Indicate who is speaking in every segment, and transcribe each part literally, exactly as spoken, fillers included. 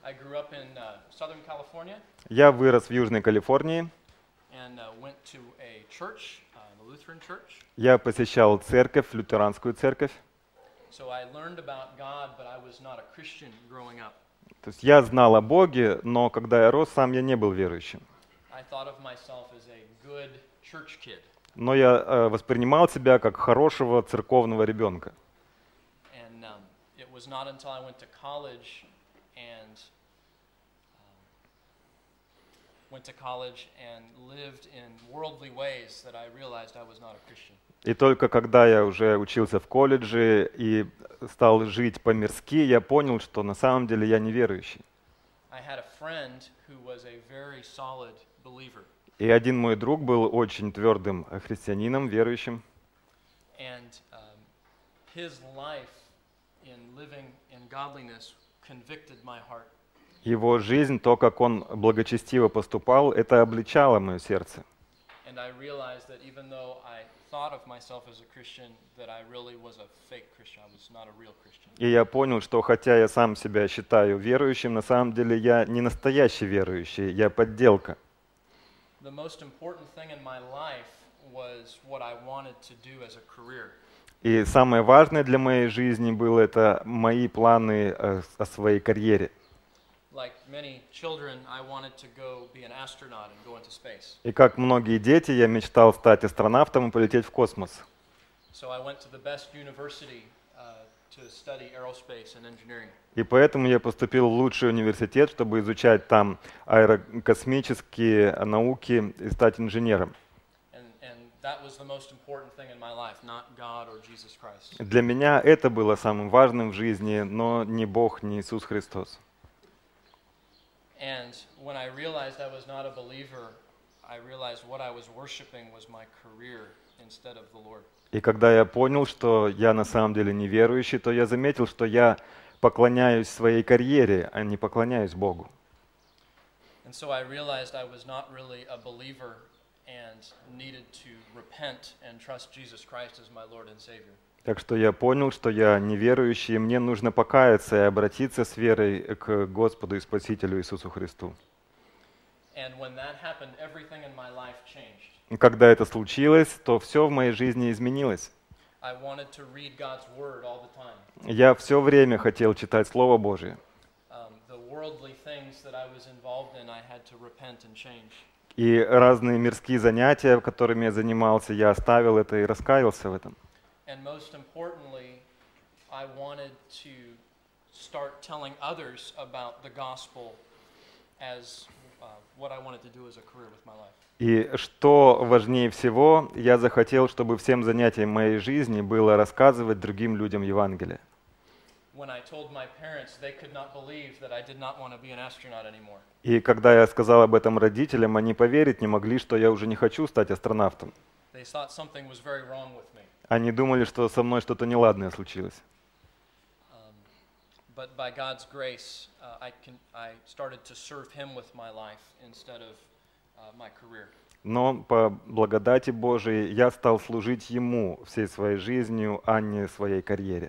Speaker 1: I grew up in uh, Southern California
Speaker 2: Я вырос в Южной Калифорнии.
Speaker 1: and uh, went to a church, uh, the Lutheran church.
Speaker 2: Я посещал церковь, лютеранскую церковь.
Speaker 1: So I learned about God, but I was not a Christian growing up.
Speaker 2: То есть я знал о Боге, но когда я рос, сам я не был верующим.
Speaker 1: I thought of myself as a good church kid.
Speaker 2: Но я э, воспринимал себя как хорошего церковного ребенка.
Speaker 1: And um, it was not until I went to college and um, went to college and lived in worldly ways that I realized I was not a Christian.
Speaker 2: И только когда я уже учился в колледже и стал жить по-мирски, я понял, что на самом деле я неверующий.
Speaker 1: I had a friend who was a very solid believer.
Speaker 2: И один мой друг был очень твердым христианином, верующим.
Speaker 1: And um, his life in living in godliness convicted my heart.
Speaker 2: Его жизнь, то, как он благочестиво поступал, это обличало мое сердце.
Speaker 1: And I realized that even though I thought of myself as a Christian, that I really was a fake Christian. I was not a real Christian.
Speaker 2: И я понял, что хотя я сам себя считаю верующим, на самом деле я не настоящий верующий, я подделка.
Speaker 1: The most important thing in my life was what I wanted to do as a career.
Speaker 2: И самое важное для моей жизни было это мои планы э, о своей карьере.
Speaker 1: Like many children, I wanted to go be an astronaut and go into space.
Speaker 2: И как многие дети, я мечтал стать астронавтом и полететь в космос.
Speaker 1: So I went to the best university uh, to study aerospace and engineering.
Speaker 2: И поэтому я поступил в лучший университет, чтобы изучать там аэрокосмические науки и стать инженером.
Speaker 1: And, and that was the most important thing in my life, not God or Jesus Christ.
Speaker 2: Для меня это было самым важным в жизни, но не Бог, не Иисус Христос.
Speaker 1: And when I realized I was not a believer, I realized what I was worshiping was my career instead of the Lord.
Speaker 2: И когда я понял, что я на самом деле неверующий, то я заметил, что я поклоняюсь своей карьере, а не поклоняюсь Богу.
Speaker 1: And so I realized I was not really a believer and needed to repent and trust Jesus Christ as my Lord and Savior.
Speaker 2: Так что я понял, что я неверующий, и мне нужно покаяться и обратиться с верой к Господу и Спасителю Иисусу Христу.
Speaker 1: And when that happened, everything in my life changed.
Speaker 2: И когда это случилось, то все в моей жизни изменилось.
Speaker 1: I wanted to read God's Word all the time.
Speaker 2: Я все время хотел читать Слово Божие.
Speaker 1: Um, the worldly things that I was involved in, I had to repent and change.
Speaker 2: И разные мирские занятия, которыми я занимался, я оставил это и раскаялся в этом.
Speaker 1: And most importantly, I wanted to start telling others about the gospel as uh, what I wanted to do as a career with my life.
Speaker 2: И что важнее всего, я захотел, чтобы всем занятием моей жизни было рассказывать другим людям Евангелие.
Speaker 1: When I told my parents, they could not believe that I did not want to be an astronaut anymore.
Speaker 2: И когда я сказал об этом родителям, они поверить не могли, что я уже не хочу стать астронавтом.
Speaker 1: They thought something was very wrong with me.
Speaker 2: Они думали, что со мной что-то неладное случилось.
Speaker 1: Um, but by God's grace, uh, I, can, I started to serve Him with my life instead of uh, my career.
Speaker 2: Но по благодати Божией я стал служить Ему всей своей жизнью, а не своей карьере.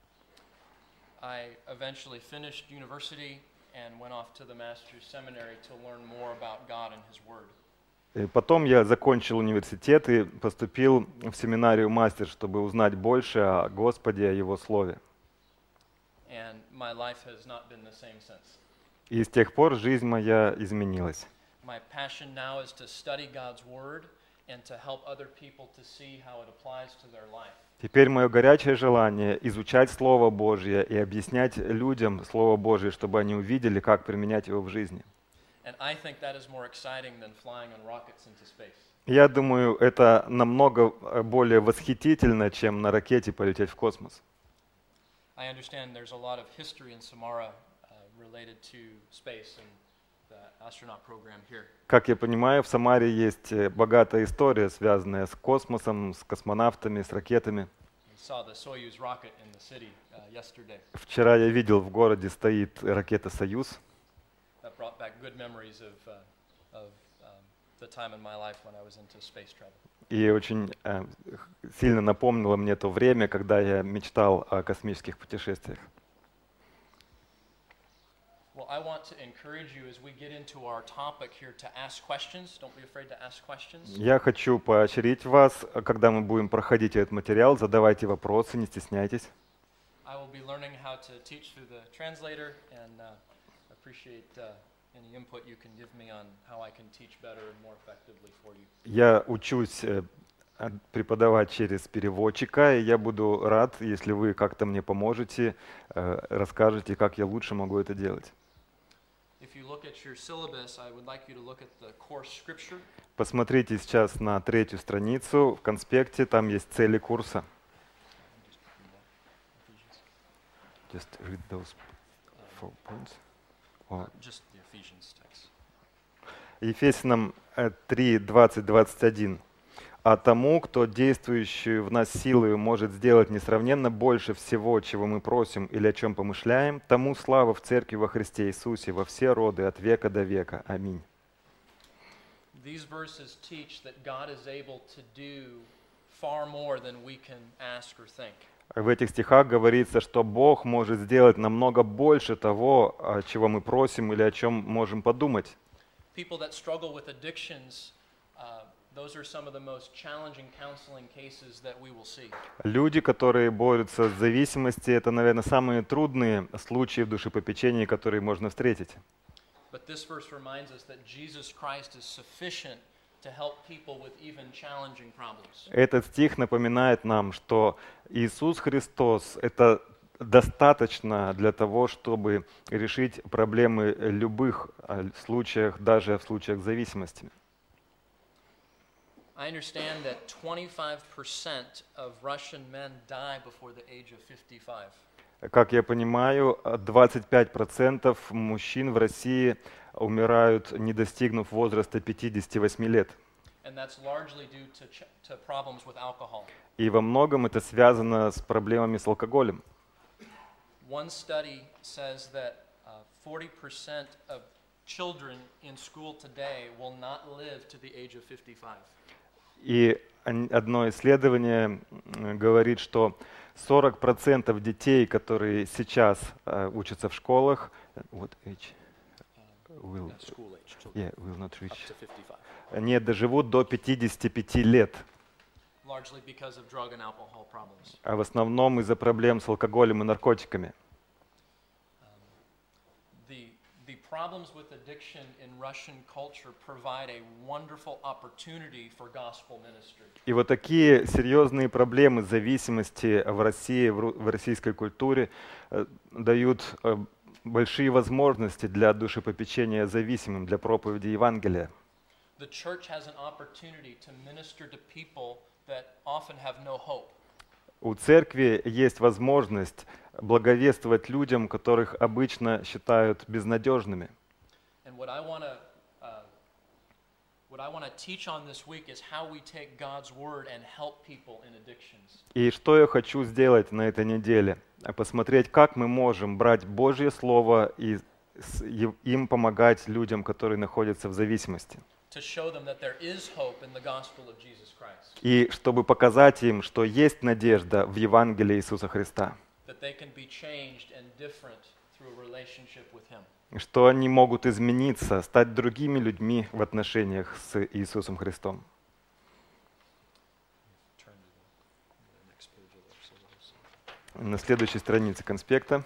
Speaker 1: I eventually finished university and went off to the master's seminary to learn more about God and His Word.
Speaker 2: И потом я закончил университет и поступил в семинарию мастер, чтобы узнать больше о Господе, о Его Слове.
Speaker 1: And my life has not been the same since.
Speaker 2: И с тех пор жизнь моя изменилась.
Speaker 1: My passion now is to study God's Word and to help other people to see how it applies to their life.
Speaker 2: Теперь мое горячее желание изучать Слово Божье и объяснять людям Слово Божье, чтобы они увидели, как применять его в жизни.
Speaker 1: And I think that is more exciting than flying on rockets into space.
Speaker 2: Я думаю, это намного более восхитительно, чем на ракете полететь в космос.
Speaker 1: I understand there's a lot of history in Samara uh, related to space and the astronaut program here.
Speaker 2: Как я понимаю, в Самаре есть богатая история, связанная с космосом, с космонавтами, с ракетами.
Speaker 1: I saw the Soyuz rocket in the city uh, yesterday.
Speaker 2: Вчера я видел, в городе стоит ракета «Союз».
Speaker 1: That brought back good memories of, uh, of um, the time in my life when I was into space travel.
Speaker 2: И очень э, сильно напомнило мне то время, когда я мечтал о космических путешествиях.
Speaker 1: Well, I want to encourage you as we get into our topic here to ask questions. Don't be afraid to ask questions.
Speaker 2: Я хочу поощрить вас, когда мы будем проходить этот материал, задавайте вопросы, не стесняйтесь.
Speaker 1: I will be learning how to teach through the translator and uh, appreciate uh, any input you can give me on how I can teach better and more effectively for you.
Speaker 2: Я учусь э, а, преподавать через переводчика, и я буду рад, если вы как-то мне поможете, э, расскажете, как я лучше могу это делать.
Speaker 1: If you look at your syllabus, I would like you to look at the course scripture.
Speaker 2: Посмотрите сейчас на третью страницу в конспекте, там есть цели курса. Just read those four points. Or
Speaker 1: Just the Ephesians text.
Speaker 2: Ефесянам три, двадцать, двадцать один. А тому, кто действующую в нас силою может сделать несравненно больше всего, чего мы просим или о чем помышляем, тому слава в Церкви во Христе Иисусе во все роды от века до века. Аминь.
Speaker 1: These verses teach that God is able to do far more than we can ask or think.
Speaker 2: В этих стихах говорится, что Бог может сделать намного больше того, о чего мы просим или о чем можем подумать.
Speaker 1: People that struggle with addictions, uh, those are some of the most challenging counseling cases that we will see.
Speaker 2: Люди, которые борются с зависимостью, это, наверное, самые трудные случаи в душепопечении, которые можно встретить.
Speaker 1: But this verse reminds us that Jesus Christ is sufficient to help people with even challenging problems.
Speaker 2: Этот стих напоминает нам, что Иисус Христос — это достаточно для того, чтобы решить проблемы в любых э, случаях, даже в случаях зависимости.
Speaker 1: I understand that twenty-five percent of Russian men die before the age of fifty-five.
Speaker 2: Как я понимаю, двадцать пять процентов мужчин в России умирают, не достигнув возраста пятидесяти восьми лет.
Speaker 1: And that's largely due to, ch- to problems with alcohol.
Speaker 2: И во многом это связано с проблемами с алкоголем.
Speaker 1: One study says that uh, forty percent of children in school today will not live to the age of fifty-five.
Speaker 2: И он- одно исследование м, говорит, что сорок процентов детей, которые сейчас э, учатся в школах, what age? Will,
Speaker 1: Yeah, school age children
Speaker 2: yeah, will not
Speaker 1: up
Speaker 2: reach.
Speaker 1: to fifty-five,
Speaker 2: Не доживут до пятидесяти пяти лет,
Speaker 1: largely because of drug and alcohol problems.
Speaker 2: а в основном из-за проблем с алкоголем и наркотиками.
Speaker 1: The, the problems with addiction in Russian culture provide a wonderful opportunity for gospel ministry.
Speaker 2: И вот такие серьезные проблемы зависимости в России, в ру- в российской культуре э, дают э, большие возможности для душепопечения зависимым, для проповеди Евангелия.
Speaker 1: The church has an opportunity to minister to people that often have no hope.
Speaker 2: У церкви есть возможность благовествовать людям, которых обычно считают безнадежными.
Speaker 1: And what I want to uh, what I want to teach on this week is how we take God's word and help people in addictions.
Speaker 2: И что я хочу сделать на этой неделе? А Посмотреть, как мы можем брать Божье Слово и с- и- им помогать людям, которые находятся в зависимости.
Speaker 1: To show them that there is hope in the gospel of Jesus Christ,
Speaker 2: И чтобы показать им, что есть надежда в Евангелии Иисуса Христа,
Speaker 1: that they can be changed and different through a relationship with Him.
Speaker 2: что они могут измениться, стать другими людьми в отношениях с Иисусом Христом.
Speaker 1: Turn to the, the next page of the syllabus.
Speaker 2: На следующей странице конспекта.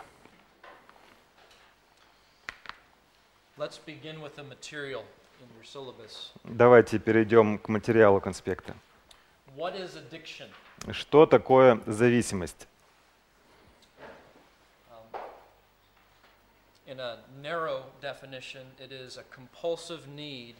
Speaker 1: Let's begin with the material in your syllabus.
Speaker 2: Давайте перейдем к материалу конспекта.
Speaker 1: What is addiction?
Speaker 2: Что такое зависимость?
Speaker 1: Um, in a narrow definition, it is a compulsive need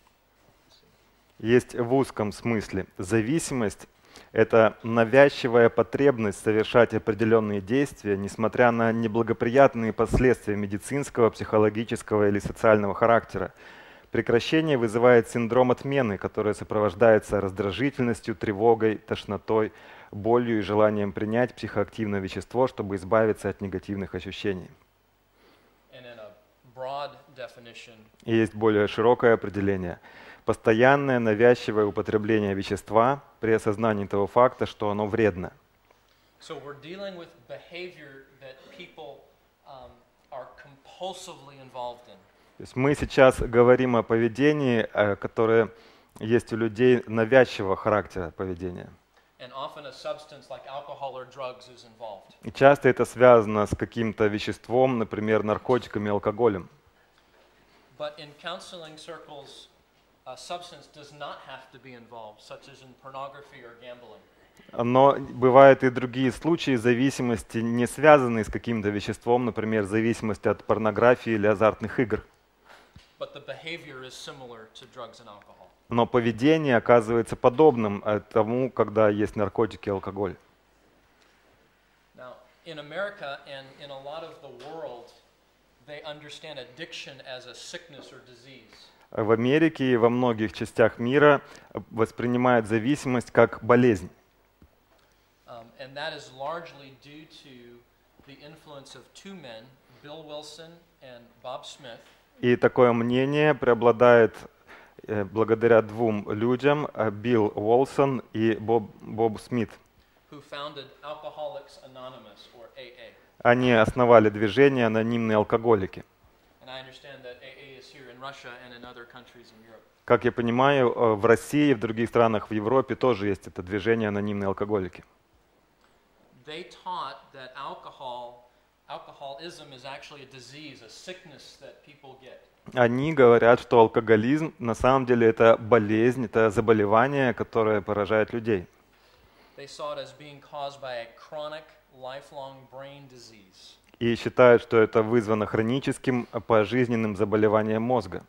Speaker 2: Есть в узком смысле. Зависимость — это навязчивая потребность совершать определенные действия, несмотря на неблагоприятные последствия медицинского, психологического или социального характера. Прекращение вызывает синдром отмены, который сопровождается раздражительностью, тревогой, тошнотой, болью и желанием принять психоактивное вещество, чтобы избавиться от негативных ощущений.
Speaker 1: and in a broad definition,
Speaker 2: И есть более широкое определение. Постоянное навязчивое употребление вещества при осознании того факта, что оно вредно.
Speaker 1: so we're dealing with behavior that people um, are compulsively involved in.
Speaker 2: То есть мы сейчас говорим о поведении, э, которое есть у людей навязчивого характера поведения.
Speaker 1: And often a substance like alcohol or drugs is involved.
Speaker 2: И часто это связано с каким-то веществом, например, наркотиками, алкоголем.
Speaker 1: But in counseling circles, a substance does not have to be involved, such as in pornography or gambling.
Speaker 2: Но бывают и другие случаи зависимости, не связанные с каким-то веществом, например, зависимость от порнографии или азартных игр.
Speaker 1: But the behavior is similar to drugs and alcohol.
Speaker 2: Но поведение оказывается подобным тому, когда есть наркотики и алкоголь.
Speaker 1: Now, in America and in a lot of the world, they understand addiction as a sickness or disease.
Speaker 2: В Америке и во многих частях мира воспринимают зависимость как болезнь.
Speaker 1: Um, and that is largely due to the influence of two men, Bill Wilson and Bob Smith.
Speaker 2: И такое мнение преобладает э, благодаря двум людям, э, Билл Уолсон и Боб, Боб Смит.
Speaker 1: Who founded Alcoholics Anonymous, or A A.
Speaker 2: Они основали движение «Анонимные алкоголики».
Speaker 1: And I understand that A A is here in Russia and in other countries in Europe.
Speaker 2: Как я понимаю, э, в России и в других странах в Европе тоже есть это движение «Анонимные алкоголики».
Speaker 1: They taught that alcohol, alcoholism is actually a disease, a sickness that people get.
Speaker 2: Они говорят, что алкоголизм на самом деле это болезнь, это заболевание, которое поражает людей.
Speaker 1: They saw it as being caused by a chronic, lifelong brain disease.
Speaker 2: И считают, что это вызвано хроническим пожизненным заболеванием мозга.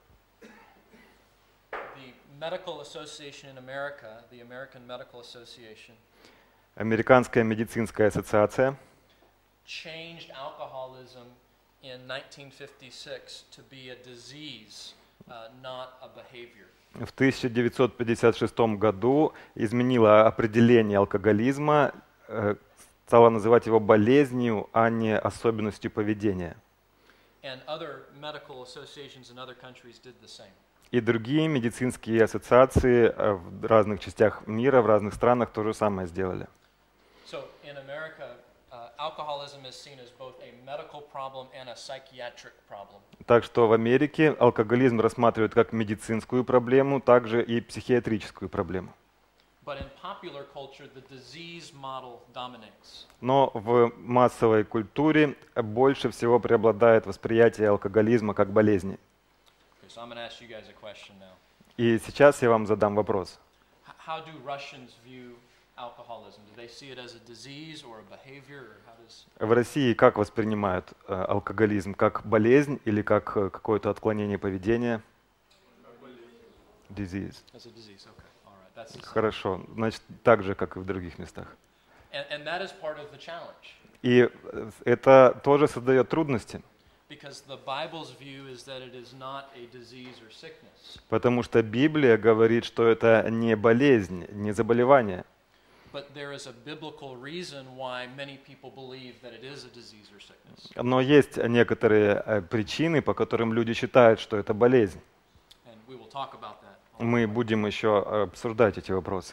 Speaker 1: The Medical Association in America, the American Medical Association,
Speaker 2: Американская медицинская ассоциация
Speaker 1: changed alcoholism in nineteen fifty-six to be a disease, uh, not a behavior.
Speaker 2: в тысяча девятьсот пятьдесят шестом году изменила определение алкоголизма, э, стала называть его болезнью, а не особенностью поведения.
Speaker 1: And other medical associations in other countries did the same.
Speaker 2: И другие медицинские ассоциации э, в разных частях мира, в разных странах то же самое сделали.
Speaker 1: So in America, uh, alcoholism is seen as both a medical problem and a psychiatric problem.
Speaker 2: Так что в Америке алкоголизм рассматривают как медицинскую проблему, также и психиатрическую проблему.
Speaker 1: But in popular culture, the disease model dominates.
Speaker 2: Но в массовой культуре больше всего преобладает восприятие алкоголизма как болезни.
Speaker 1: Okay, so I'm going to ask you guys a question now.
Speaker 2: И сейчас я вам задам вопрос.
Speaker 1: H- How do Russians view alcoholism? Do they see it as a disease or a behavior, or how does?
Speaker 2: В России как воспринимают э, алкоголизм? Как болезнь или как э, какое-то отклонение поведения? Disease.
Speaker 1: As a disease. Okay, all right, that's the same.
Speaker 2: Хорошо. Значит, так же, как и в других местах.
Speaker 1: And, and that is part of the challenge,
Speaker 2: И э, это тоже создает трудности,
Speaker 1: because the Bible's view is that it is not a disease or sickness,
Speaker 2: потому что Библия говорит, что это не болезнь, не заболевание.
Speaker 1: but there is a biblical reason why many people believe that it is a disease or sickness.
Speaker 2: Но есть некоторые э, причины, по которым люди считают, что это болезнь.
Speaker 1: And we will talk about that.
Speaker 2: Мы будем еще обсуждать эти вопросы.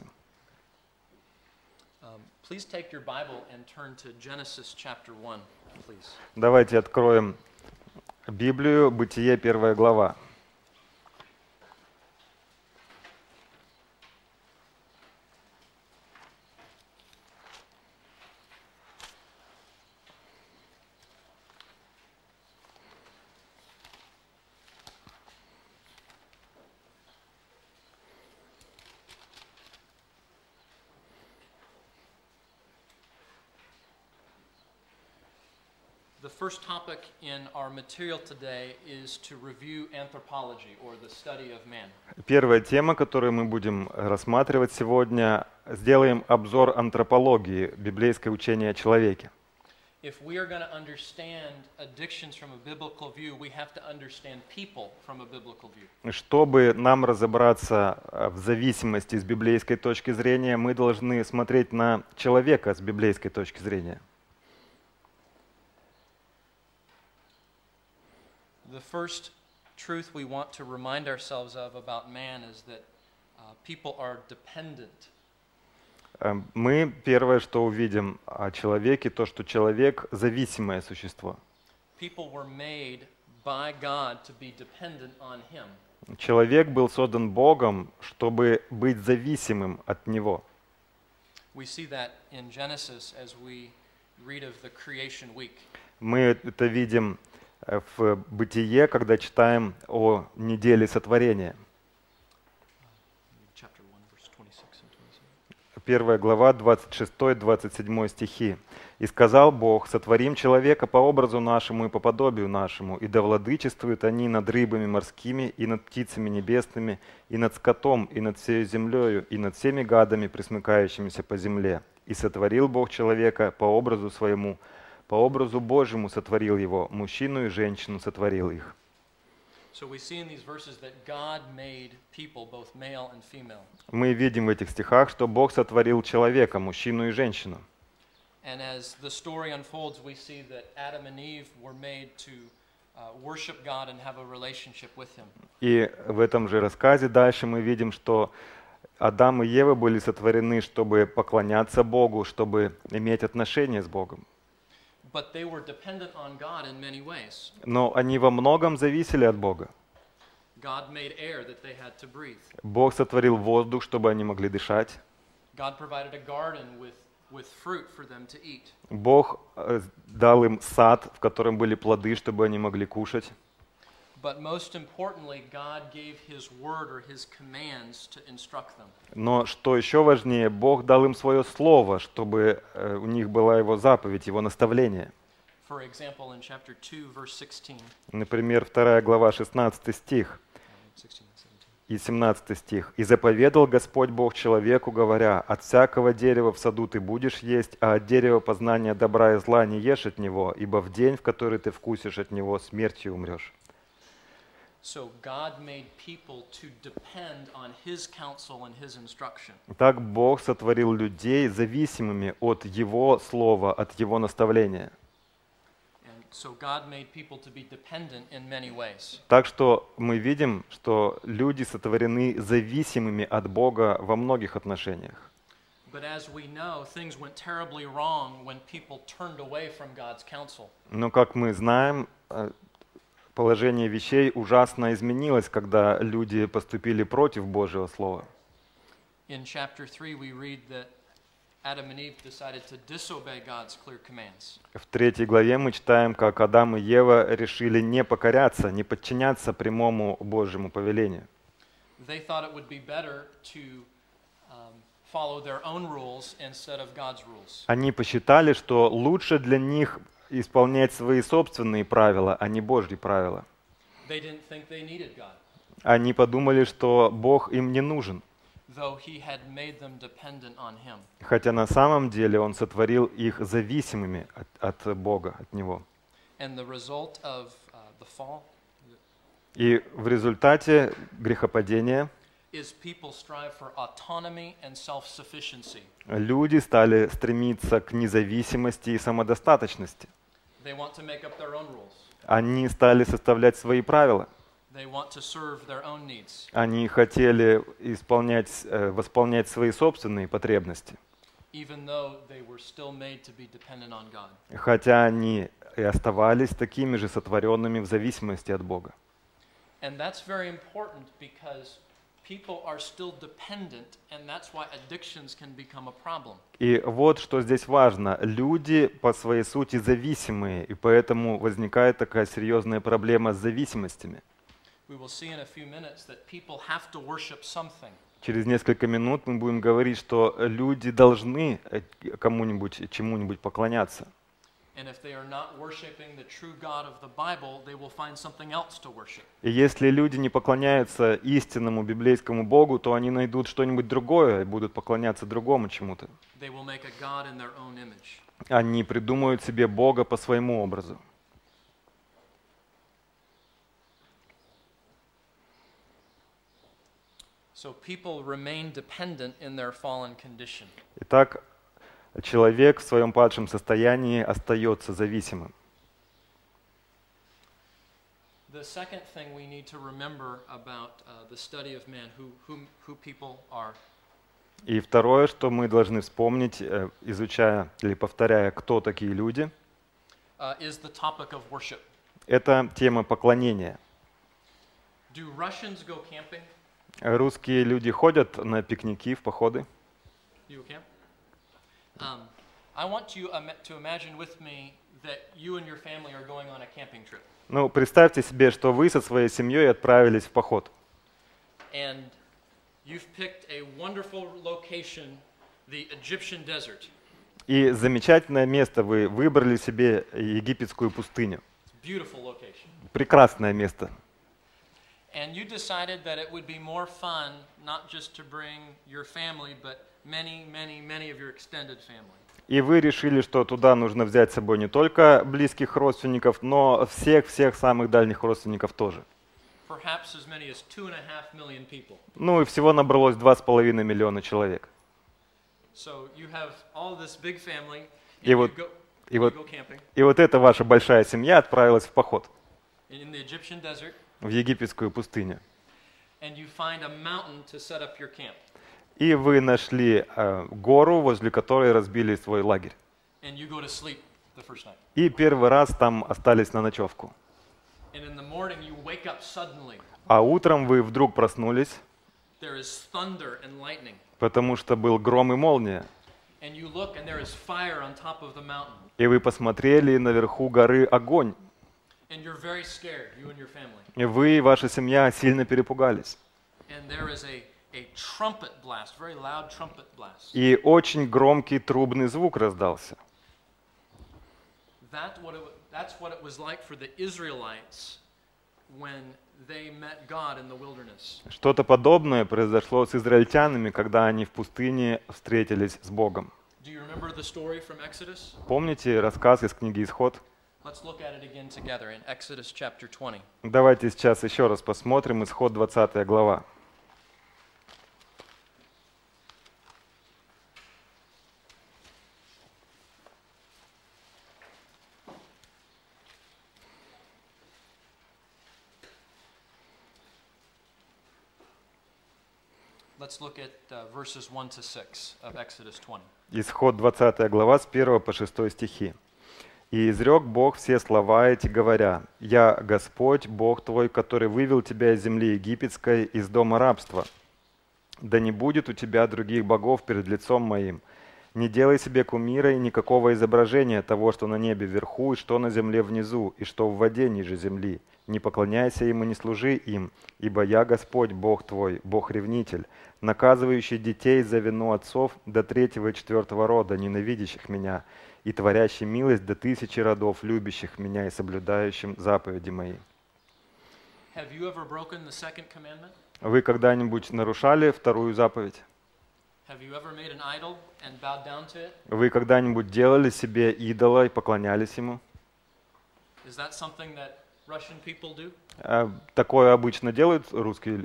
Speaker 1: Um, please take your Bible and turn to Genesis chapter one, please.
Speaker 2: Давайте откроем Библию, Бытие, первая глава.
Speaker 1: The first topic in our material today is to review anthropology, or the study of man.
Speaker 2: Первая тема, которую мы будем рассматривать сегодня, сделаем обзор антропологии, библейское учение о человеке.
Speaker 1: If we are going to understand addictions from a biblical view, we have to understand people from a biblical view.
Speaker 2: Чтобы нам разобраться в зависимости с библейской точки зрения, мы должны смотреть на человека с библейской точки зрения.
Speaker 1: The first truth we want to remind ourselves of about man is that uh, people are dependent.
Speaker 2: Э, Мы первое, что увидим о человеке, то, что человек зависимое существо.
Speaker 1: People were made by God to be dependent on Him.
Speaker 2: Человек был создан Богом, чтобы быть зависимым от Него.
Speaker 1: We see that in Genesis as we read of the creation week.
Speaker 2: Мы это видим в Бытие, когда читаем о неделе сотворения.
Speaker 1: Chapter one, verse twenty-six and twenty-seven.
Speaker 2: Первая глава, двадцать шестой двадцать седьмой стихи. «И сказал Бог, сотворим человека по образу нашему и по подобию нашему, и да владычествуют они над рыбами морскими, и над птицами небесными, и над скотом, и над всею землею, и над всеми гадами, пресмыкающимися по земле. И сотворил Бог человека по образу своему, по образу Божьему сотворил его, мужчину и женщину сотворил их».
Speaker 1: So we see in these verses that God made people, both male and female.
Speaker 2: Мы видим в этих стихах, что Бог сотворил человека, мужчину и женщину.
Speaker 1: And as the story unfolds, we see that Adam and Eve were made to uh, worship God and have a relationship with Him.
Speaker 2: И в этом же рассказе дальше мы видим, что Адам и Ева были сотворены, чтобы поклоняться Богу, чтобы иметь отношения с Богом.
Speaker 1: But they were dependent on God in many ways.
Speaker 2: Но они во многом зависели от Бога.
Speaker 1: God made air that they had to breathe.
Speaker 2: Бог сотворил воздух, чтобы они могли дышать.
Speaker 1: God provided a garden with, with fruit for them to eat.
Speaker 2: Бог э, дал им сад, в котором были плоды, чтобы они могли кушать.
Speaker 1: But most importantly, God gave His word or His commands to instruct them.
Speaker 2: Но что еще важнее, Бог дал им свое слово, чтобы э, у них была его заповедь, его наставление.
Speaker 1: For example, in chapter two, verse sixteen.
Speaker 2: Например, вторая глава, шестнадцатый стих
Speaker 1: sixteen and seventeen.
Speaker 2: и семнадцатый стих. «И заповедал Господь Бог человеку, говоря, от всякого дерева в саду ты будешь есть, а от дерева познания добра и зла не ешь от него, ибо в день, в который ты вкусишь от него, смертью умрешь».
Speaker 1: So God made people to depend on His counsel and His instruction.
Speaker 2: Так Бог сотворил людей зависимыми от Его слова, от Его наставления.
Speaker 1: And so God made people to be dependent in many ways.
Speaker 2: Так что мы видим, что люди сотворены зависимыми от Бога во многих отношениях.
Speaker 1: But as we know, things went terribly wrong when people turned away from God's counsel.
Speaker 2: Но, как мы знаем, э, положение вещей ужасно изменилось, когда люди поступили против Божьего Слова.
Speaker 1: In chapter three, we read that Adam and Eve decided to disobey God's clear commands.
Speaker 2: В третьей главе мы читаем, как Адам и Ева решили не покоряться, не подчиняться прямому Божьему повелению.
Speaker 1: They thought it would be better to um, follow their own rules instead of God's rules.
Speaker 2: Они посчитали, что лучше для них исполнять свои собственные правила, а не Божьи правила.
Speaker 1: They didn't think they needed God,
Speaker 2: Они подумали, что Бог им не нужен,
Speaker 1: though He had made them dependent on Him.
Speaker 2: хотя на самом деле Он сотворил их зависимыми от, от Бога, от Него.
Speaker 1: And the result of uh, the fall
Speaker 2: И в результате грехопадения
Speaker 1: is people strive for autonomy and self-sufficiency.
Speaker 2: люди стали стремиться к независимости и самодостаточности.
Speaker 1: They want to make up their own rules.
Speaker 2: Они стали составлять свои правила.
Speaker 1: They want to serve their own needs,
Speaker 2: Они хотели исполнять, э, восполнять свои собственные потребности,
Speaker 1: even though they were still made to be dependent on God.
Speaker 2: хотя они и оставались такими же сотворенными в зависимости от Бога.
Speaker 1: And that's very important because people are still dependent, and that's why addictions can become a problem.
Speaker 2: И вот что здесь важно. Люди по своей сути зависимые, и поэтому возникает такая серьезная проблема с зависимостями.
Speaker 1: We will see in a few minutes that people have to worship something.
Speaker 2: Через несколько минут мы будем говорить, что люди должны кому-нибудь, чему-нибудь поклоняться.
Speaker 1: And if they are not worshiping the true God of the Bible, they will find something else to worship.
Speaker 2: И если люди не поклоняются истинному библейскому Богу, то они найдут что-нибудь другое и будут поклоняться другому чему-то.
Speaker 1: They will make a God in their own image.
Speaker 2: Они придумают себе Бога по своему образу.
Speaker 1: So people remain dependent in their fallen condition.
Speaker 2: Итак, человек в своем падшем состоянии остается зависимым.
Speaker 1: The second thing we need to remember about uh, the study of man, who, who, who people are,
Speaker 2: И второе, что мы должны вспомнить, э, изучая или повторяя, кто такие люди,
Speaker 1: uh, is the topic of worship.
Speaker 2: Это тема поклонения.
Speaker 1: Do Russians go camping?
Speaker 2: Русские люди ходят на пикники, в походы.
Speaker 1: You go camp? Um, I want you um, to imagine with me that you and your family are going on a camping trip.
Speaker 2: Ну, представьте себе, что вы со своей семьей отправились в поход.
Speaker 1: And you've picked a wonderful location, the Egyptian desert.
Speaker 2: И замечательное место вы выбрали себе египетскую пустыню.
Speaker 1: It's a beautiful location.
Speaker 2: Прекрасное место.
Speaker 1: And you decided that it would be more fun not just to bring your family, but many, many, many of your extended family.
Speaker 2: И вы решили, что туда нужно взять с собой не только близких родственников, но всех-всех самых дальних родственников тоже.
Speaker 1: Perhaps as many as two and a half million people.
Speaker 2: Ну и всего набралось два с половиной миллиона человек.
Speaker 1: So you have all this big family, and
Speaker 2: И
Speaker 1: you
Speaker 2: вот,
Speaker 1: go,
Speaker 2: и
Speaker 1: you
Speaker 2: вот,
Speaker 1: go camping
Speaker 2: и вот эта ваша большая семья отправилась в поход
Speaker 1: in the Egyptian desert,
Speaker 2: в египетскую пустыню.
Speaker 1: and you find a mountain to set up your camp.
Speaker 2: И вы нашли э, гору, возле которой разбили свой лагерь.
Speaker 1: And you go to sleep the first night.
Speaker 2: И первый раз там остались на ночевку.
Speaker 1: And in the morning you wake up suddenly.
Speaker 2: А утром вы вдруг проснулись,
Speaker 1: There is thunder and lightning.
Speaker 2: потому что был гром и молния.
Speaker 1: And you look and there is fire on top of the mountain.
Speaker 2: И вы посмотрели, и наверху горы огонь.
Speaker 1: And you're very scared, you and your family.
Speaker 2: И вы и ваша семья сильно перепугались.
Speaker 1: And there is a, a trumpet blast, very loud trumpet blast.
Speaker 2: И очень громкий трубный звук раздался.
Speaker 1: That what it, that's what it was like for the Israelites when they met God in the wilderness.
Speaker 2: Что-то подобное произошло с израильтянами, когда они в пустыне встретились с Богом.
Speaker 1: Do you remember the story from Exodus?
Speaker 2: Помните рассказ из книги «Исход»?
Speaker 1: Let's look at it again together in Exodus chapter twenty.
Speaker 2: Давайте сейчас еще раз посмотрим Исход двадцатая глава.
Speaker 1: Let's look at uh, verses one to six of Exodus twenty.
Speaker 2: Исход двадцатая глава с первого по шестой стихи. «И изрек Бог все слова эти, говоря: «Я Господь, Бог твой, который вывел тебя из земли египетской, из дома рабства. Да не будет у тебя других богов перед лицом моим. Не делай себе кумира и никакого изображения того, что на небе вверху, и что на земле внизу, и что в воде ниже земли. Не поклоняйся им и не служи им, ибо я Господь, Бог твой, Бог-ревнитель, наказывающий детей за вину отцов до третьего и четвертого рода, ненавидящих меня, и творящий милость до тысячи родов, любящих меня и соблюдающим заповеди мои».
Speaker 1: Have you ever broken the second commandment?
Speaker 2: Вы когда-нибудь нарушали вторую заповедь?
Speaker 1: Have you ever made an idol and bowed down to it?
Speaker 2: Вы когда-нибудь делали себе идола и поклонялись ему?
Speaker 1: Is that something that Russian people do?
Speaker 2: А такое обычно делают русские.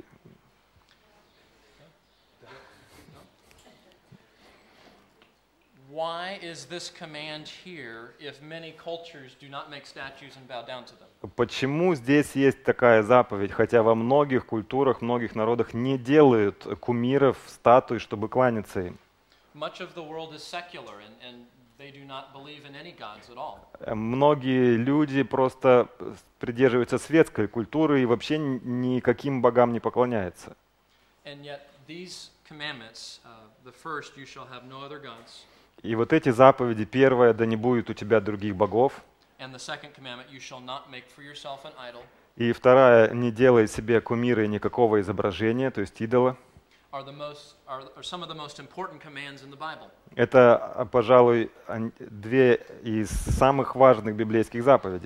Speaker 1: Why is this command here if many cultures do not make statues and bow down to them?
Speaker 2: Почему здесь есть такая заповедь, хотя во многих культурах, многих народах не делают кумиров, статуй, чтобы кланяться им?
Speaker 1: Much of the world is secular and, and they do not believe in any gods at all.
Speaker 2: Многие люди просто придерживаются светской культуры и вообще никаким богам не поклоняются.
Speaker 1: And yet these commandments, uh, the first, you shall have no other gods.
Speaker 2: И вот эти заповеди, первая, да не будет у тебя других богов.
Speaker 1: And the second commandment, you shall not make for yourself an idol.
Speaker 2: И вторая, не делай себе кумира и никакого изображения, то есть идола.
Speaker 1: Are the most are, are some of the most important commands in the Bible.
Speaker 2: Это, пожалуй, две из самых важных библейских заповедей.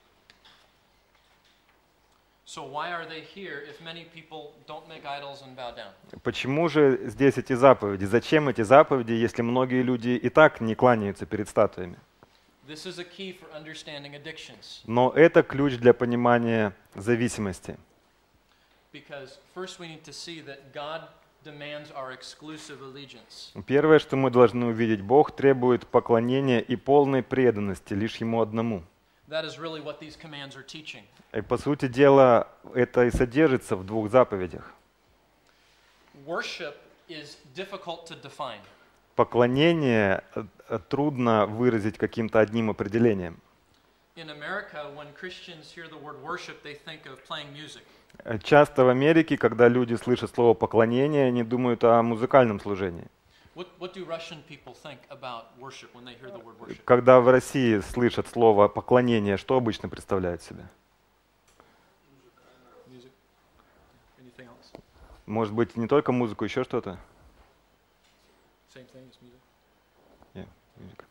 Speaker 1: So why are they here if many people don't make idols and bow down?
Speaker 2: Почему же здесь эти заповеди? Зачем эти заповеди, если многие люди и так не кланяются перед статуями?
Speaker 1: This is a key for understanding addictions.
Speaker 2: Но это ключ для понимания зависимости.
Speaker 1: Because first we need to see that God demands our exclusive allegiance.
Speaker 2: Первое, что мы должны увидеть, Бог требует поклонения и полной преданности лишь Ему одному.
Speaker 1: That is really what these commands are teaching.
Speaker 2: И по сути дела, это и содержится в двух заповедях.
Speaker 1: Worship is difficult to define.
Speaker 2: Поклонение трудно выразить каким-то одним определением.
Speaker 1: In America, when Christians hear the word worship, they think of playing music.
Speaker 2: Часто в Америке, когда люди слышат слово «поклонение», они думают о музыкальном служении.
Speaker 1: What, what do Russian people think about worship when they hear the word worship?
Speaker 2: Когда в России слышат слово «поклонение», что обычно представляют себе?
Speaker 1: Music? Anything else?
Speaker 2: Может быть, не только музыку, еще что-то?
Speaker 1: Same thing as music?
Speaker 2: Yeah, music.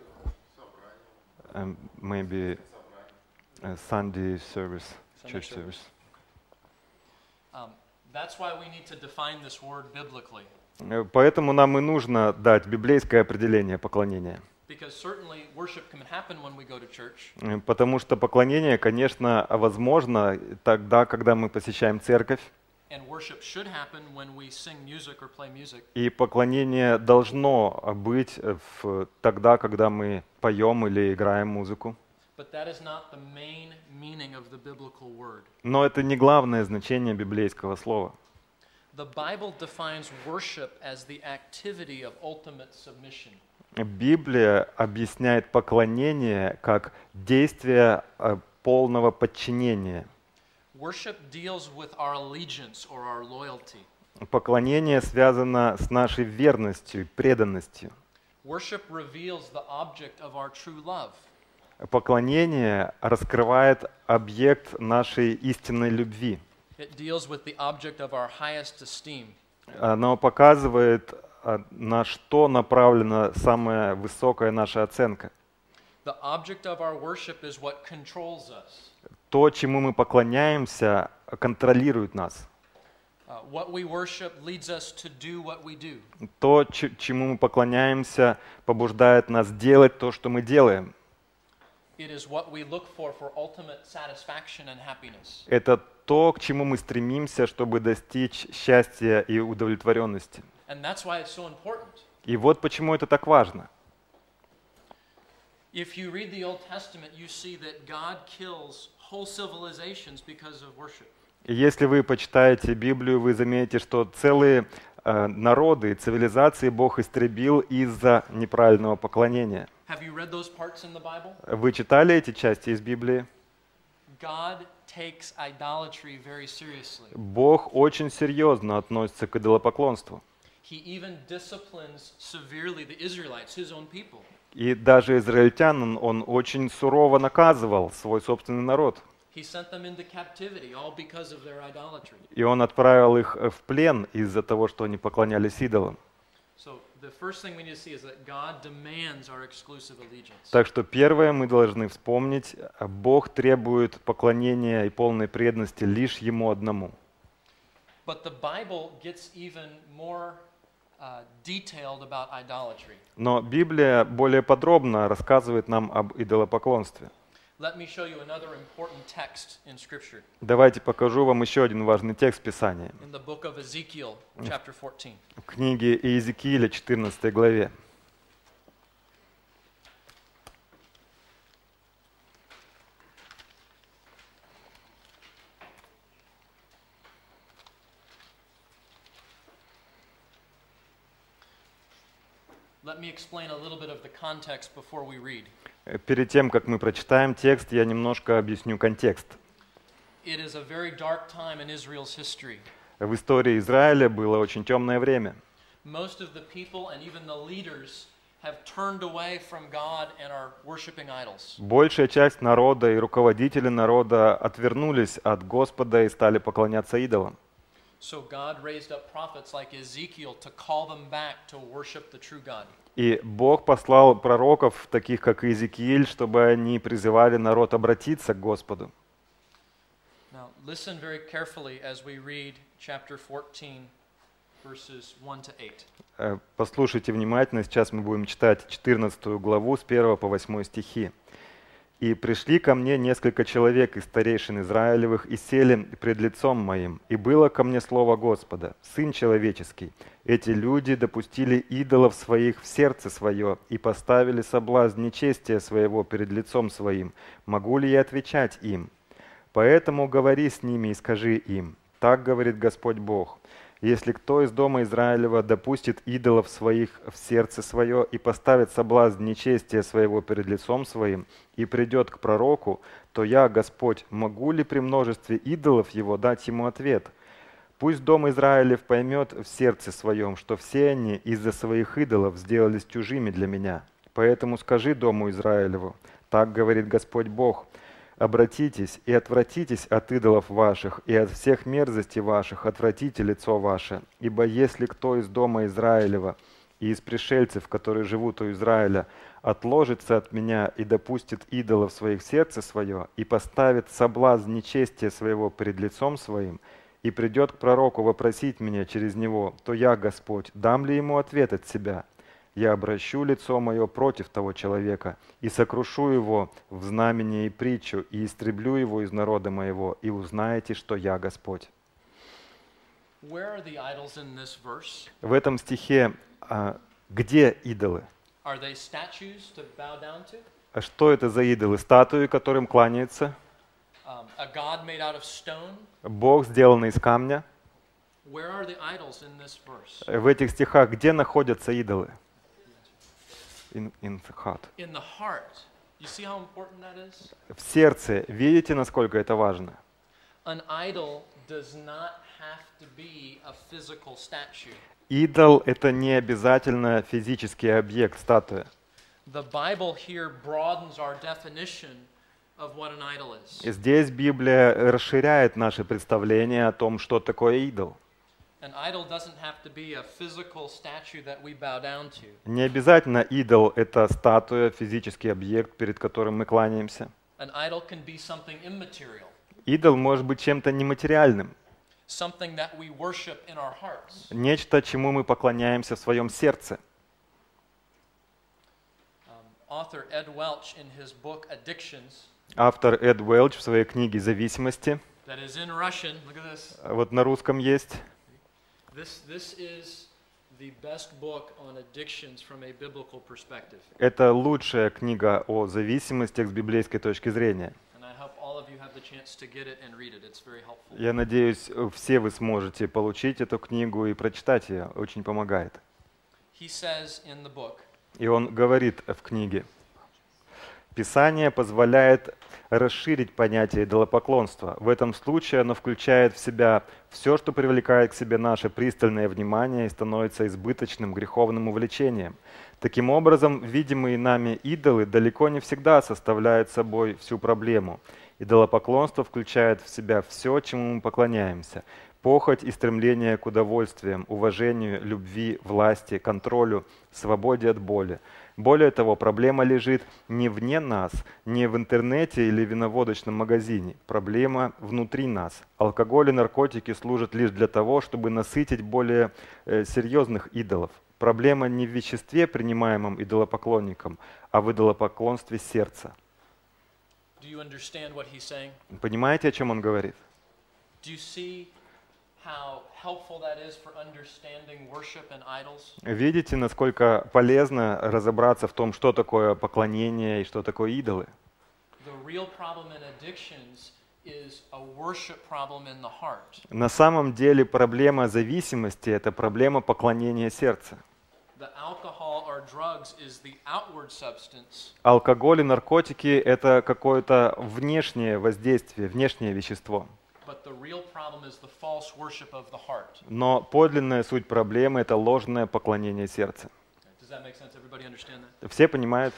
Speaker 2: Um, maybe a Sunday service,
Speaker 1: Sunday
Speaker 2: church
Speaker 1: service.
Speaker 2: service.
Speaker 1: Um, that's why we need to define this word biblically.
Speaker 2: Э, Поэтому нам и нужно дать библейское определение поклонения.
Speaker 1: Because certainly worship can happen when we go to church.
Speaker 2: Э, Потому что поклонение, конечно, возможно тогда, когда мы посещаем церковь.
Speaker 1: And worship should happen when we sing music or play music.
Speaker 2: И поклонение должно быть в, тогда, когда мы поем или играем музыку.
Speaker 1: But that is not the main meaning of the biblical word.
Speaker 2: Но это не главное значение библейского слова.
Speaker 1: The Bible defines worship as the activity of ultimate submission.
Speaker 2: Библия объясняет поклонение как действие э, полного подчинения.
Speaker 1: Worship deals with our allegiance or our loyalty.
Speaker 2: Поклонение связано с нашей верностью и преданностью.
Speaker 1: Worship reveals the object of our true love.
Speaker 2: Поклонение раскрывает объект нашей истинной любви.
Speaker 1: It deals with the object of our highest esteem.
Speaker 2: Оно показывает, а, на что направлена самая высокая наша оценка.
Speaker 1: The object of our worship is what controls us.
Speaker 2: То, чему мы поклоняемся, контролирует нас.
Speaker 1: Uh, what we worship leads us to do what we do.
Speaker 2: То, ч- чему мы поклоняемся, побуждает нас делать то, что мы делаем.
Speaker 1: It is what we look for for ultimate satisfaction and happiness.
Speaker 2: Это то, к чему мы стремимся, чтобы достичь счастья и удовлетворенности.
Speaker 1: And that's why it's so important.
Speaker 2: И вот почему это так важно.
Speaker 1: If you read the Old Testament, you see that God kills whole civilizations because of worship.
Speaker 2: И если вы почитаете Библию, вы заметите, что целые э, народы и цивилизации Бог истребил из-за неправильного поклонения.
Speaker 1: Have you read those parts in the Bible?
Speaker 2: Вы читали эти части из Библии?
Speaker 1: God takes idolatry very seriously.
Speaker 2: Бог очень серьезно относится к идолопоклонству.
Speaker 1: He even disciplines severely the Israelites, his own people.
Speaker 2: И даже израильтян он, он очень сурово наказывал свой собственный народ.
Speaker 1: He sent them into captivity, all because of their idolatry.
Speaker 2: И он отправил их в плен из-за того, что они поклонялись идолам.
Speaker 1: So the first thing we need to see is that God demands our exclusive allegiance.
Speaker 2: Так что первое мы должны вспомнить, Бог требует поклонения и полной преданности лишь Ему одному.
Speaker 1: But the Bible gets even more uh, detailed about idolatry.
Speaker 2: Но Библия более подробно рассказывает нам об идолопоклонстве.
Speaker 1: Let me show you another important text in Scripture.
Speaker 2: Давайте покажу вам еще один важный текст Писания.
Speaker 1: In the book of Ezekiel, chapter fourteen.
Speaker 2: В книге Иезекииля, четырнадцатой главе.
Speaker 1: Let me explain a little bit of the context before we read.
Speaker 2: Перед тем, как мы прочитаем текст, я немножко объясню контекст.
Speaker 1: It is a very dark time in Israel's history.
Speaker 2: В истории Израиля было очень темное время.
Speaker 1: Most of the people and even the leaders have turned away from God and are worshiping idols.
Speaker 2: Большая часть народа и руководители народа отвернулись от Господа и стали поклоняться идолам.
Speaker 1: So God raised up prophets like Ezekiel to call them back to worship the true God.
Speaker 2: И Бог послал пророков, таких как Иезекииль, чтобы они призывали народ обратиться к Господу.
Speaker 1: Now, listen very carefully as we read chapter fourteen, verses one to eight.
Speaker 2: Э, Послушайте внимательно, сейчас мы будем читать четырнадцатую главу с первого по восьмой стихи. «И пришли ко мне несколько человек из старейшин Израилевых и сели пред лицом моим, и было ко мне слово Господа: Сын человеческий, эти люди допустили идолов своих в сердце свое и поставили соблазн нечестия своего перед лицом своим. Могу ли я отвечать им? Поэтому говори с ними и скажи им: так говорит Господь Бог: Если кто из дома Израилева допустит идолов своих в сердце свое и поставит соблазн нечестия своего перед лицом своим и придет к пророку, то я, Господь, могу ли при множестве идолов его дать ему ответ? Пусть дом Израилев поймет в сердце своем, что все они из-за своих идолов сделались чужими для меня. Поэтому скажи дому Израилеву, так говорит Господь Бог, обратитесь и отвратитесь от идолов ваших, и от всех мерзостей ваших отвратите лицо ваше. Ибо если кто из дома Израилева и из пришельцев, которые живут у Израиля, отложится от меня и допустит идолов своих в сердце свое, и поставит соблазн нечестия своего перед лицом своим, и придет к пророку вопросить меня через него, то я, Господь, дам ли ему ответ от себя? Я обращу лицо мое против того человека и сокрушу его в знамение и притчу, и истреблю его из народа моего, и узнаете, что я Господь».
Speaker 1: Where are the idols in this verse?
Speaker 2: В этом стихе а, где идолы?
Speaker 1: Are they statues to bow down to?
Speaker 2: А что это за идолы? Статуи, которым кланяются?
Speaker 1: Um, a god made out of stone?
Speaker 2: Бог, сделанный из камня?
Speaker 1: Where are the idols in this verse?
Speaker 2: В этих стихах где находятся идолы? In, in the heart.
Speaker 1: In the heart. You see how important that is?
Speaker 2: В сердце. Видите, насколько это важно?
Speaker 1: An idol does not have to be a physical statue.
Speaker 2: Идол — это не обязательно физический объект, статуя.
Speaker 1: The Bible here broadens our definition of what an idol is.
Speaker 2: Здесь Библия расширяет наше представление о том, что такое идол.
Speaker 1: An idol doesn't have to be a physical statue that we bow down to.
Speaker 2: Не обязательно идол — это статуя, физический объект, перед которым мы кланяемся.
Speaker 1: An idol can be something immaterial,
Speaker 2: Идол может быть чем-то нематериальным,
Speaker 1: something that we worship in our hearts.
Speaker 2: нечто, чему мы поклоняемся в своем сердце.
Speaker 1: Um, author Ed Welch in his book Addictions,
Speaker 2: Автор Эд Уэлч в своей книге «Зависимости»,
Speaker 1: that is in Russian, look at this.
Speaker 2: вот на русском есть,
Speaker 1: This, this is the best book on addictions from a biblical perspective.
Speaker 2: это лучшая книга о зависимостях с библейской точки зрения.
Speaker 1: And I hope all of you have the chance to get it and read it. It's very helpful.
Speaker 2: Я надеюсь, все вы сможете получить эту книгу и прочитать ее. Очень помогает.
Speaker 1: He says in the book,
Speaker 2: И он говорит в книге: Писание позволяет расширить понятие идолопоклонства. В этом случае оно включает в себя все, что привлекает к себе наше пристальное внимание и становится избыточным греховным увлечением. Таким образом, видимые нами идолы далеко не всегда составляют собой всю проблему. Идолопоклонство включает в себя все, чему мы поклоняемся. Похоть и стремление к удовольствиям, уважению, любви, власти, контролю, свободе от боли. Более того, проблема лежит не вне нас, не в интернете или виноводочном магазине. Проблема внутри нас. Алкоголь и наркотики служат лишь для того, чтобы насытить более э, серьезных идолов. Проблема не в веществе, принимаемом идолопоклонником, а в идолопоклонстве сердца.
Speaker 1: do you understand what he's saying?
Speaker 2: Понимаете, о чем он говорит?
Speaker 1: Do you see how helpful that is for understanding worship and idols?
Speaker 2: Видите, насколько полезно разобраться в том, что такое поклонение и что такое идолы?
Speaker 1: The real problem in addictions is a worship problem in the heart.
Speaker 2: На самом деле проблема зависимости — это проблема поклонения сердца.
Speaker 1: The alcohol or drugs is the outward substance,
Speaker 2: Алкоголь и наркотики — это какое-то внешнее воздействие, внешнее вещество.
Speaker 1: but the real problem is the false worship of the heart.
Speaker 2: Но подлинная суть проблемы — это ложное поклонение сердца.
Speaker 1: Does that make sense? Everybody understand that?
Speaker 2: Все понимают?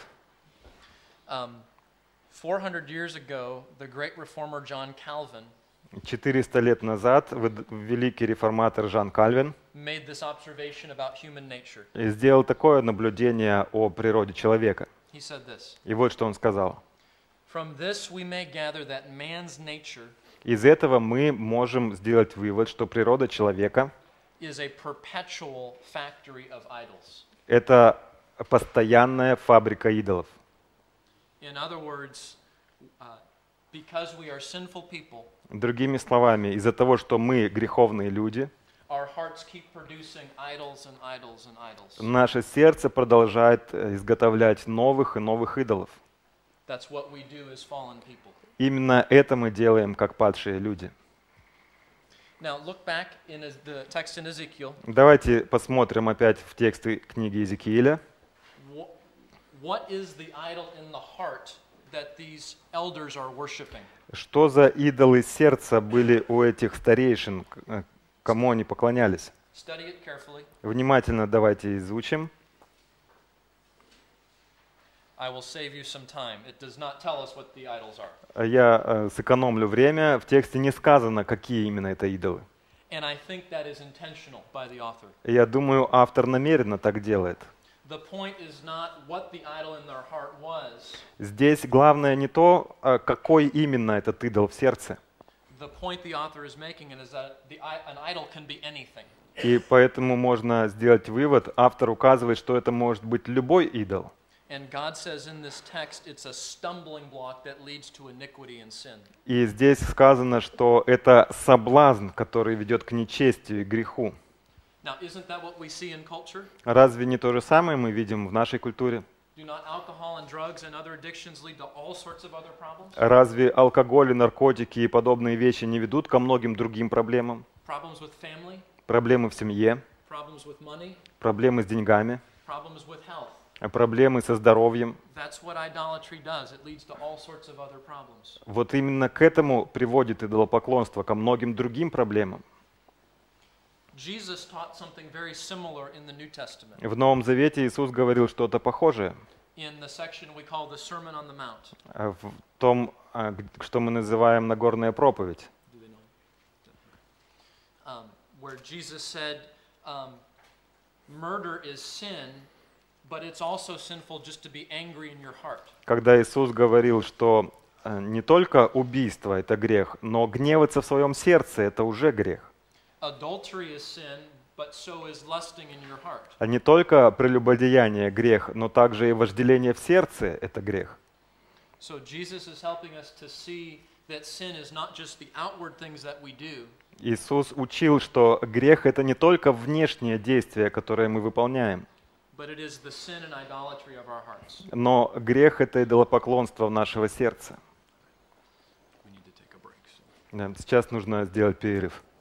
Speaker 1: Um, four hundred years ago, the great reformer John Calvin
Speaker 2: четыреста лет назад вед- великий реформатор Жан Кальвин
Speaker 1: made this observation about human nature.
Speaker 2: сделал такое наблюдение о природе человека.
Speaker 1: He said this,
Speaker 2: И вот что он сказал.
Speaker 1: "From this we may gather that man's nature
Speaker 2: Из этого мы можем сделать вывод, что природа человека
Speaker 1: is a perpetual factory of idols."
Speaker 2: — это постоянная фабрика идолов.
Speaker 1: In other words, uh, because we are sinful people,
Speaker 2: Другими словами, из-за того, что мы греховные люди,
Speaker 1: our hearts keep producing idols and idols and idols.
Speaker 2: наше сердце продолжает э, изготовлять новых и новых идолов.
Speaker 1: That's what we do as fallen people.
Speaker 2: Именно это мы делаем, как падшие люди.
Speaker 1: Now look back in Ez- the text in Ezekiel.
Speaker 2: Давайте посмотрим опять в тексты книги Иезекииля.
Speaker 1: Wh- What is the idol in the heart that these elders are worshiping?
Speaker 2: Что за идолы сердца были у этих старейшин, к- э, кому они поклонялись?
Speaker 1: Study it carefully.
Speaker 2: Внимательно давайте изучим.
Speaker 1: I will save you some time. It does not tell us what the idols are.
Speaker 2: Я э, сэкономлю время. В тексте не сказано, какие именно это идолы.
Speaker 1: And I think that is intentional by the author.
Speaker 2: Я думаю, автор намеренно так делает.
Speaker 1: The point is not what the idol in their heart was.
Speaker 2: Здесь главное не то, а какой именно этот идол в сердце.
Speaker 1: The point the author is making is that the, i- an idol can be anything.
Speaker 2: И поэтому можно сделать вывод. Автор указывает, что это может быть любой идол.
Speaker 1: And God says in this text it's a stumbling block that leads to iniquity and sin.
Speaker 2: И здесь сказано, что это соблазн, который ведет к нечестию и греху.
Speaker 1: Now, isn't that what we see in culture?
Speaker 2: Разве не то же самое мы видим в нашей культуре?
Speaker 1: Do not alcohol and drugs and other addictions lead to all sorts of other problems?
Speaker 2: Разве алкоголь, и наркотики и подобные вещи не ведут ко многим другим проблемам?
Speaker 1: Problems with family,
Speaker 2: Проблемы в семье,
Speaker 1: problems with money,
Speaker 2: проблемы с деньгами,
Speaker 1: problems with health.
Speaker 2: проблемы со здоровьем.
Speaker 1: That's what idolatry does. It leads to all sorts of other problems.
Speaker 2: Вот именно к этому приводит идолопоклонство, ко многим другим проблемам.
Speaker 1: Jesus taught something very similar in the New Testament,
Speaker 2: В Новом Завете Иисус говорил что-то похожее
Speaker 1: in the section we call the Sermon on the Mount.
Speaker 2: а, в том, а, г- что мы называем Нагорная проповедь,
Speaker 1: Do they know? Um, where Jesus said, um, murder is sin, but it's also sinful just to be angry in your heart.
Speaker 2: когда Иисус говорил, что а, не только убийство — это грех, но гневаться в своем сердце — это уже грех.
Speaker 1: Adultery is sin, but so is lusting in your heart.
Speaker 2: А не только прелюбодеяние — грех, но также и вожделение в сердце — это грех.
Speaker 1: So Jesus is helping us to see that sin is not just the outward things that we do,
Speaker 2: Иисус учил, что грех — это не только внешнее действие, которое мы выполняем,
Speaker 1: but it is the sin and idolatry of our hearts.
Speaker 2: но грех — это идолопоклонство нашего сердца.
Speaker 1: We need to take a break. So.
Speaker 2: Да, сейчас нужно сделать перерыв.